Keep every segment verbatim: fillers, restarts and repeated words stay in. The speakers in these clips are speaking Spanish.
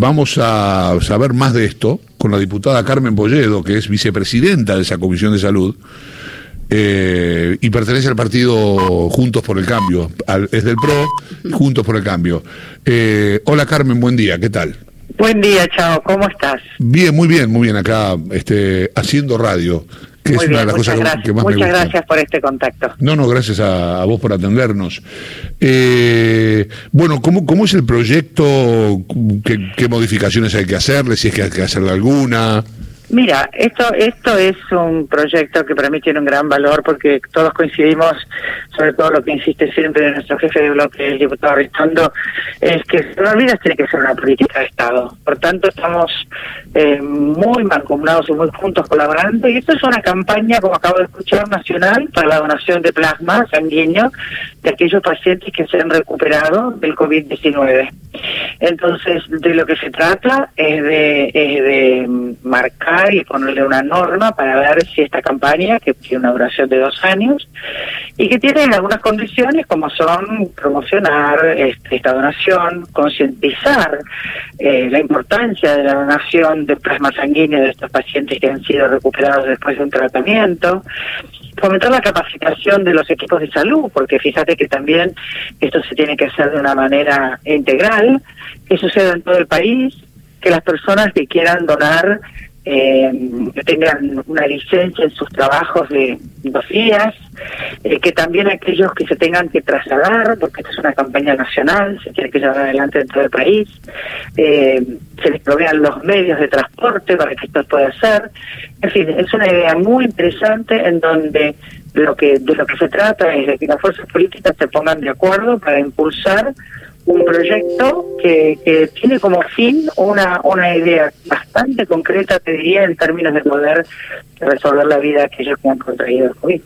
vamos a saber más de esto con la diputada Carmen Bolledo, que es vicepresidenta de esa Comisión de Salud, eh, y pertenece al partido Juntos por el Cambio, al, es del P R O, Juntos por el Cambio. Eh, hola Carmen, buen día, ¿qué tal? Buen día, Chao, ¿cómo estás? Bien, muy bien, muy bien, acá este, haciendo radio, que muy es bien, una de las cosas gracias, que más muchas me gusta. Gracias por este contacto. No, no, gracias a, a vos por atendernos. Eh, bueno, ¿cómo, ¿cómo es el proyecto? ¿Qué, ¿Qué modificaciones hay que hacerle? Si es que hay que hacerle alguna... Mira, esto esto es un proyecto que para mí tiene un gran valor porque todos coincidimos, sobre todo lo que insiste siempre nuestro jefe de bloque, el diputado Ritondo, es que no olvides tiene que ser una política de Estado. Por tanto, estamos eh, muy mancomunados y muy juntos colaborando, y esto es una campaña, como acabo de escuchar, nacional para la donación de plasma sanguíneo de aquellos pacientes que se han recuperado del COVID diecinueve. Entonces, de lo que se trata es de, es de marcar y ponerle una norma para ver si esta campaña, que tiene una duración de dos años y que tiene algunas condiciones como son promocionar este, esta donación, concientizar eh, la importancia de la donación de plasma sanguíneo de estos pacientes que han sido recuperados después de un tratamiento, fomentar la capacitación de los equipos de salud, porque fíjate que también esto se tiene que hacer de una manera integral, que suceda en todo el país, que las personas que quieran donar eh, tengan una licencia en sus trabajos de dos días, eh, que también aquellos que se tengan que trasladar, porque esta es una campaña nacional, se tiene que llevar adelante en todo el país, eh, se les provean los medios de transporte para que esto pueda hacer. En fin, es una idea muy interesante en donde lo que de lo que se trata es de que las fuerzas políticas se pongan de acuerdo para impulsar un proyecto que, que tiene como fin una una idea bastante concreta, te diría, en términos de poder resolver la vida de aquellos que han contraído el COVID.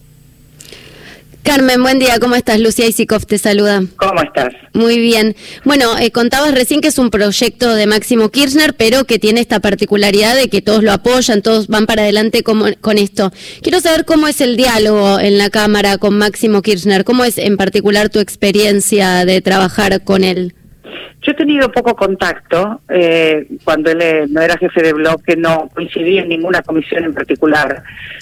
Carmen, buen día, ¿cómo estás? Lucía Isikoff te saluda. ¿Cómo estás? Muy bien. Bueno, eh, contabas recién que es un proyecto de Máximo Kirchner, pero que tiene esta particularidad de que todos lo apoyan, todos van para adelante como, con esto. Quiero saber cómo es el diálogo en la Cámara con Máximo Kirchner, cómo es en particular tu experiencia de trabajar con él. Yo he tenido poco contacto, eh, cuando él eh, no era jefe de bloque, no coincidí en ninguna comisión en particular,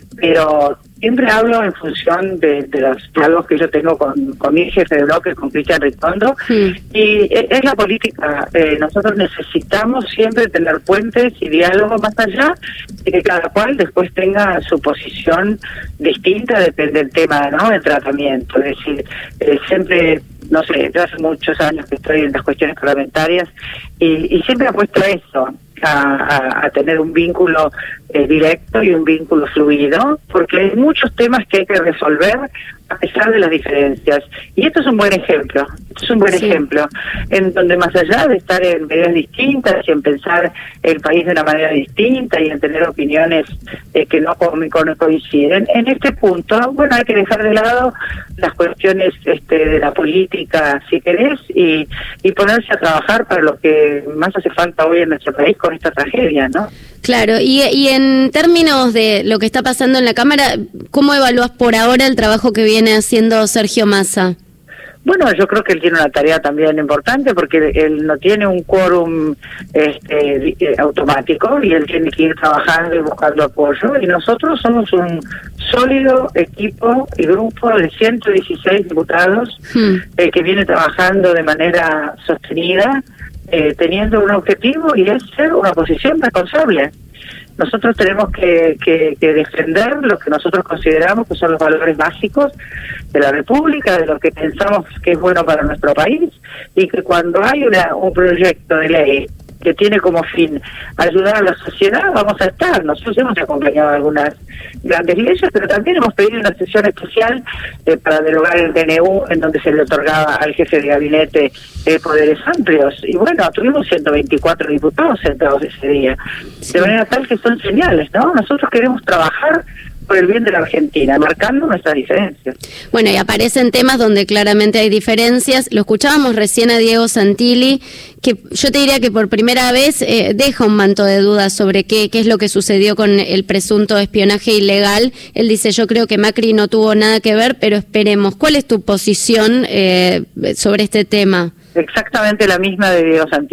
pero siempre hablo en función de, de los diálogos que yo tengo con, con mi jefe de bloque, con Cristian Ritondo, sí. Y es la política. Eh, nosotros necesitamos siempre tener puentes y diálogo más allá de que cada cual después tenga su posición distinta, depende del tema, ¿no?, del tratamiento. Es decir, eh, siempre... no sé, yo hace muchos años que estoy en las cuestiones parlamentarias y, y siempre apuesto a eso, a, a, a tener un vínculo eh, directo y un vínculo fluido, porque hay muchos temas que hay que resolver a pesar de las diferencias. Y esto es un buen ejemplo, esto es un buen sí. ejemplo, en donde más allá de estar en medidas distintas y en pensar el país de una manera distinta y en tener opiniones eh, que no co co coinciden, en este punto, bueno, hay que dejar de lado las cuestiones este, de la política, si querés, y, y ponerse a trabajar para lo que más hace falta hoy en nuestro país con esta tragedia, ¿no? Claro, y, y en términos de lo que está pasando en la Cámara, ¿cómo evalúas por ahora el trabajo que viene haciendo Sergio Massa? Bueno, yo creo que él tiene una tarea también importante porque él no tiene un quórum este, automático y él tiene que ir trabajando y buscando apoyo, y nosotros somos un sólido equipo y grupo de ciento dieciséis diputados hmm. eh, que viene trabajando de manera sostenida, eh, teniendo un objetivo, y es ser una oposición responsable. Nosotros tenemos que, que, que defender lo que nosotros consideramos que son los valores básicos de la República, de lo que pensamos que es bueno para nuestro país, y que cuando hay una, un proyecto de ley que tiene como fin ayudar a la sociedad, vamos a estar. Nosotros hemos acompañado algunas grandes leyes, pero también hemos pedido una sesión especial eh, para derogar el D N U, en donde se le otorgaba al jefe de gabinete eh, poderes amplios. Y bueno, tuvimos ciento veinticuatro diputados sentados ese día. Sí. De manera tal que son señales, ¿no? Nosotros queremos trabajar por el bien de la Argentina, marcando nuestras diferencias. Bueno, y aparecen temas donde claramente hay diferencias. Lo escuchábamos recién a Diego Santilli, que yo te diría que por primera vez eh, deja un manto de dudas sobre qué, qué es lo que sucedió con el presunto espionaje ilegal. Él dice, yo creo que Macri no tuvo nada que ver, pero esperemos. ¿Cuál es tu posición eh, sobre este tema? Exactamente la misma de Diego Santilli.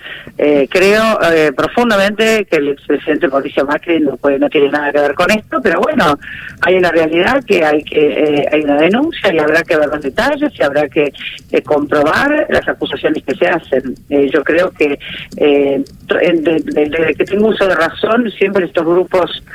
Eh, creo eh, profundamente que el expresidente Mauricio Macri no, puede, no tiene nada que ver con esto, pero bueno, hay una realidad que hay que eh, hay una denuncia y habrá que ver los detalles y habrá que eh, comprobar las acusaciones que se hacen. Eh, yo creo que eh, desde de, de que tengo uso de razón, siempre estos grupos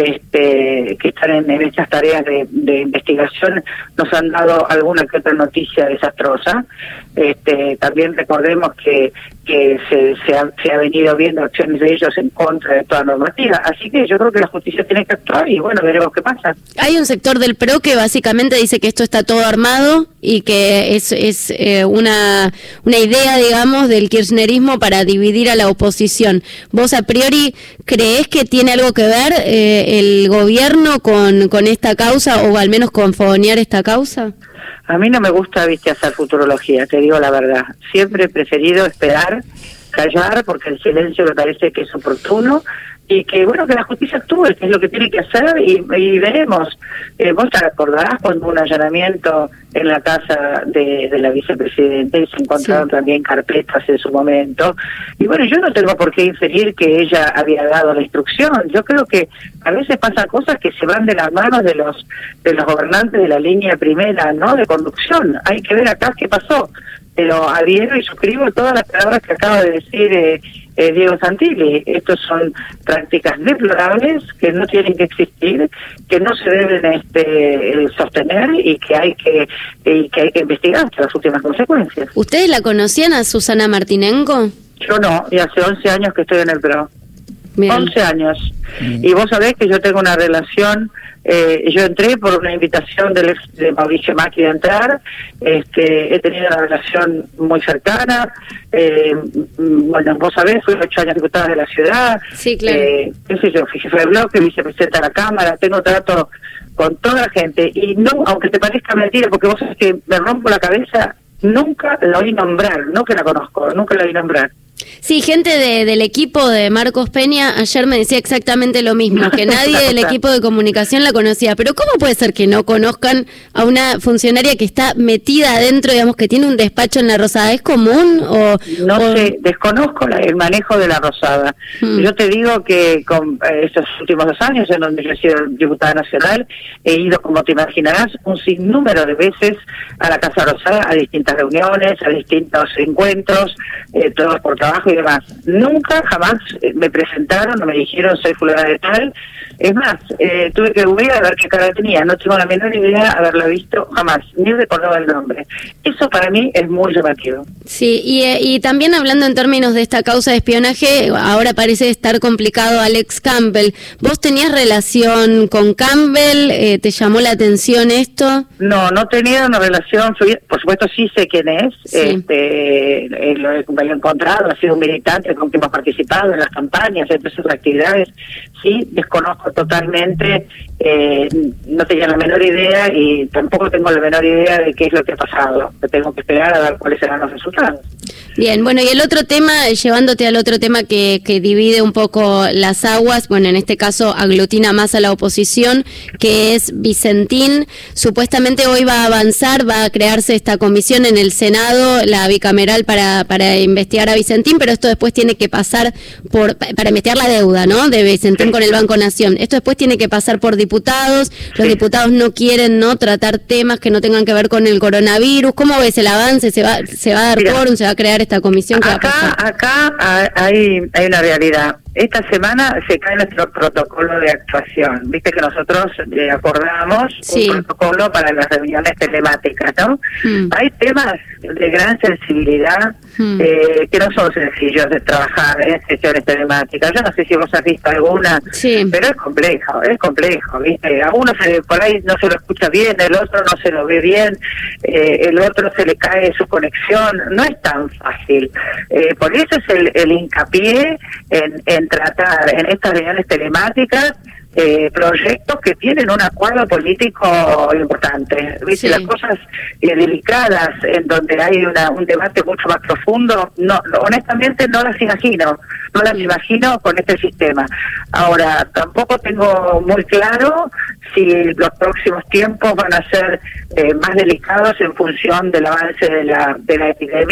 este, que están en, en estas tareas de, de investigación nos han dado alguna que otra noticia desastrosa. Este, también recordemos que que se, se, ha, se ha venido viendo acciones de ellos en contra de toda normativa. Así que yo creo que la justicia tiene que actuar y bueno, veremos qué pasa. Hay un sector del P R O que básicamente dice que esto está todo armado y que es, es eh, una, una idea, digamos, del kirchnerismo para dividir a la oposición. ¿Vos a priori creés que tiene algo que ver eh, el gobierno con, con esta causa o al menos con fogonear esta causa? A mí no me gusta, viste, hacer futurología, te digo la verdad. Siempre he preferido esperar, callar, porque el silencio me parece que es oportuno, y que, bueno, que la justicia actúe, que es lo que tiene que hacer, y, y veremos. Eh, vos te acordarás cuando hubo un allanamiento en la casa de, de la vicepresidenta y se encontraron sí. también carpetas en su momento. Y bueno, yo no tengo por qué inferir que ella había dado la instrucción. Yo creo que a veces pasan cosas que se van de las manos de los de los gobernantes de la línea primera, ¿no?, de conducción. Hay que ver acá qué pasó. Pero adhiero y suscribo todas las palabras que acaba de decir eh, eh, Diego Santilli. Estos son prácticas deplorables que no tienen que existir, que no se deben este, eh, sostener y que hay que y que hay que investigar hasta las últimas consecuencias. ¿Ustedes la conocían a Susana Martinengo? Yo no, y hace once años que estoy en el P R O. Bien. once años. Bien. Y vos sabés que yo tengo una relación. Eh, yo entré por una invitación del ex de Mauricio Macri de entrar. Este, he tenido una relación muy cercana. Eh, bueno, vos sabés, fui ocho años diputada de la ciudad. Sí, claro. Eh, qué sé yo, fui jefe de bloque, vicepresidenta de la Cámara. Tengo trato con toda la gente. Y no, aunque te parezca mentira, porque vos sabés que me rompo la cabeza, nunca la oí nombrar. No que la conozco, nunca la oí nombrar. Sí, gente de, del equipo de Marcos Peña ayer me decía exactamente lo mismo, que nadie del equipo de comunicación la conocía. Pero ¿cómo puede ser que no conozcan a una funcionaria que está metida adentro, digamos, que tiene un despacho en la Rosada? ¿Es común o...? No o... sé, desconozco la, el manejo de la Rosada. Hmm. Yo te digo que con eh, estos últimos dos años en donde yo he sido diputada nacional, he ido, como te imaginarás, un sinnúmero de veces a la Casa Rosada, a distintas reuniones, a distintos encuentros, eh, todos por trabajo y demás. Nunca, jamás me presentaron, no me dijeron soy fulana de tal. Es más, eh, tuve que googlear a ver qué cara tenía. No tengo la menor idea de haberla visto jamás, ni recordaba el nombre. Eso para mí es muy llamativo. Sí, y, y también hablando en términos de esta causa de espionaje, ahora parece estar complicado Alex Campbell. ¿Vos tenías relación con Campbell? Eh, ¿Te llamó la atención esto? No, no tenía una relación, por supuesto sí sé quién es, sí. este, eh, lo he, lo he encontrado, ha sido un militante con quien hemos participado en las campañas, en todas sus actividades. Sí, desconozco totalmente, eh, no tenía la menor idea y tampoco tengo la menor idea de qué es lo que ha pasado. Tengo que esperar a ver cuáles serán los resultados. Bien, bueno, y el otro tema, llevándote al otro tema que, que divide un poco las aguas, bueno, en este caso aglutina más a la oposición, que es Vicentín. Supuestamente hoy va a avanzar, va a crearse esta comisión en el Senado, la bicameral para, para investigar a Vicentín, pero esto después tiene que pasar por, para investigar la deuda, ¿no?, de Vicentín con el Banco Nación. Esto después tiene que pasar por diputados, los diputados no quieren, ¿no?, tratar temas que no tengan que ver con el coronavirus. ¿Cómo ves el avance? ¿Se va, se va a dar quórum? ¿Se va a crear esta comisión? ¿Qué acá, va a pasar? Acá hay, hay una realidad. Esta semana se cae nuestro protocolo de actuación. Viste que nosotros eh, acordamos sí. un protocolo para las reuniones telemáticas, ¿no? Mm. Hay temas de gran sensibilidad mm. eh, que no son sencillos de trabajar en sesiones telemáticas. Yo no sé si vos has visto alguna, sí. pero es complejo, es complejo, ¿viste? A uno se, por ahí no se lo escucha bien, el otro no se lo ve bien, eh, el otro se le cae su conexión. No es tan fácil. Eh, por eso es el, el hincapié en, en tratar en estas reuniones telemáticas eh, proyectos que tienen un acuerdo político importante. ¿Viste? Sí. Las cosas eh, delicadas en donde hay una, un debate mucho más profundo, no, no, honestamente no las imagino, no las imagino con este sistema. Ahora, tampoco tengo muy claro si los próximos tiempos van a ser eh, más delicados en función del avance de la, de la epidemia.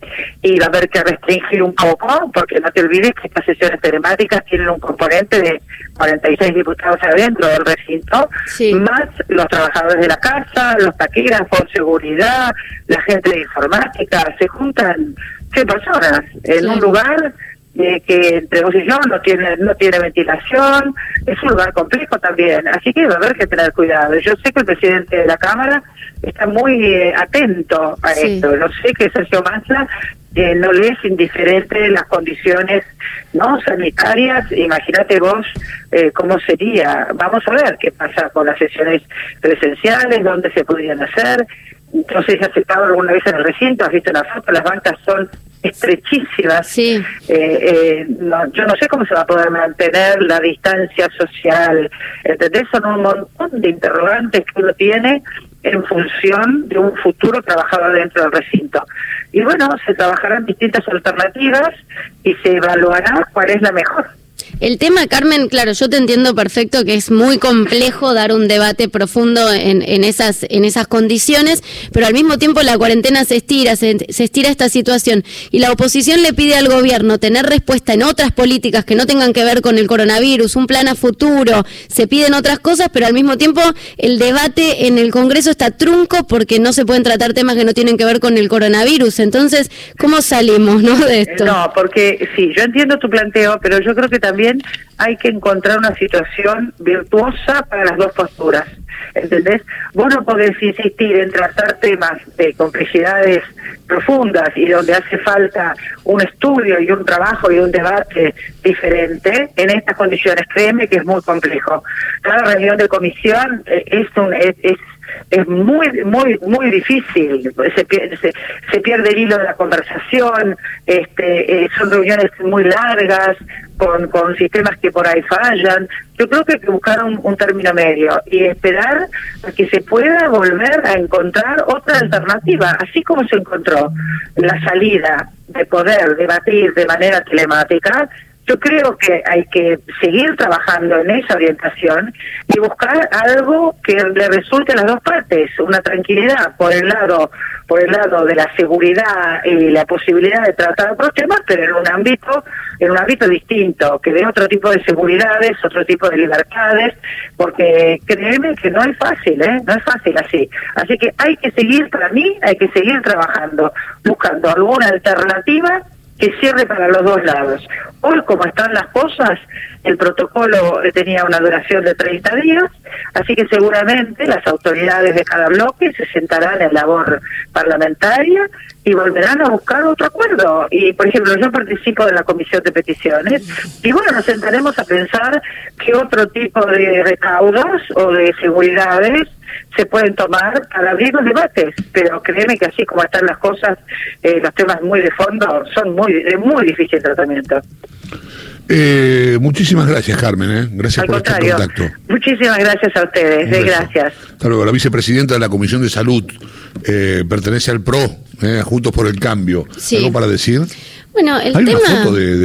y va a haber que restringir un poco, porque no te olvides que estas sesiones telemáticas tienen un componente de cuarenta y seis diputados adentro del recinto, sí. más los trabajadores de la casa, los taquígrafos, seguridad, la gente de informática, se juntan cien personas en claro. un lugar eh, que entre vos y yo no tiene, no tiene ventilación, es un lugar complejo también, así que va a haber que tener cuidado. Yo sé que el presidente de la Cámara está muy eh, atento a sí. esto, yo sé que Sergio Massa eh, no le es indiferente las condiciones no sanitarias. Imagínate vos eh, cómo sería. Vamos a ver qué pasa con las sesiones presenciales, dónde se podrían hacer. No sé si has estado alguna vez en el recinto, has visto la foto, las bancas son estrechísimas. Sí. Eh, eh, no, yo no sé cómo se va a poder mantener la distancia social, ¿entendés? Son un montón de interrogantes que uno tiene en función de un futuro trabajador dentro del recinto. Y bueno, se trabajarán distintas alternativas y se evaluará cuál es la mejor. El tema, Carmen, claro, yo te entiendo perfecto que es muy complejo dar un debate profundo en, en esas en esas condiciones, pero al mismo tiempo la cuarentena se estira, se, se estira esta situación, y la oposición le pide al gobierno tener respuesta en otras políticas que no tengan que ver con el coronavirus, un plan a futuro, se piden otras cosas, pero al mismo tiempo el debate en el Congreso está trunco porque no se pueden tratar temas que no tienen que ver con el coronavirus. Entonces, ¿cómo salimos, no, de esto? No, porque sí, yo entiendo tu planteo, pero yo creo que también hay que encontrar una situación virtuosa para las dos posturas, ¿entendés? Vos no podés insistir en tratar temas de complejidades profundas y donde hace falta un estudio y un trabajo y un debate diferente en estas condiciones. Créeme que es muy complejo. Cada reunión de comisión es un es, es es muy muy muy difícil, se pierde, se, se pierde el hilo de la conversación, este eh, son reuniones muy largas con con sistemas que por ahí fallan. Yo creo que hay que buscar un, un término medio y esperar a que se pueda volver a encontrar otra alternativa, así como se encontró la salida de poder debatir de manera telemática. Yo creo que hay que seguir trabajando en esa orientación y buscar algo que le resulte a las dos partes, una tranquilidad por el lado por el lado de la seguridad y la posibilidad de tratar otros temas, pero en un ámbito en un ámbito distinto, que dé otro tipo de seguridades, otro tipo de libertades, porque créeme que no es fácil, ¿eh? No es fácil así. Así que hay que seguir, para mí, hay que seguir trabajando, buscando alguna alternativa que cierre para los dos lados. Hoy, como están las cosas, el protocolo tenía una duración de treinta días, así que seguramente las autoridades de cada bloque se sentarán en labor parlamentaria y volverán a buscar otro acuerdo. Y, por ejemplo, yo participo de la Comisión de Peticiones, y bueno, nos sentaremos a pensar qué otro tipo de recaudos o de seguridades se pueden tomar para abrir los debates, pero créeme que así como están las cosas, eh, los temas muy de fondo son muy de muy difícil tratamiento. Eh, muchísimas gracias, Carmen, ¿eh? Gracias Al por contrario, este contacto. Muchísimas gracias a ustedes, eh, gracias. Hasta luego. La vicepresidenta de la Comisión de Salud eh, pertenece al PRO, eh, Juntos por el Cambio. Sí. ¿Algo para decir? Bueno, el Hay tema... una foto de, de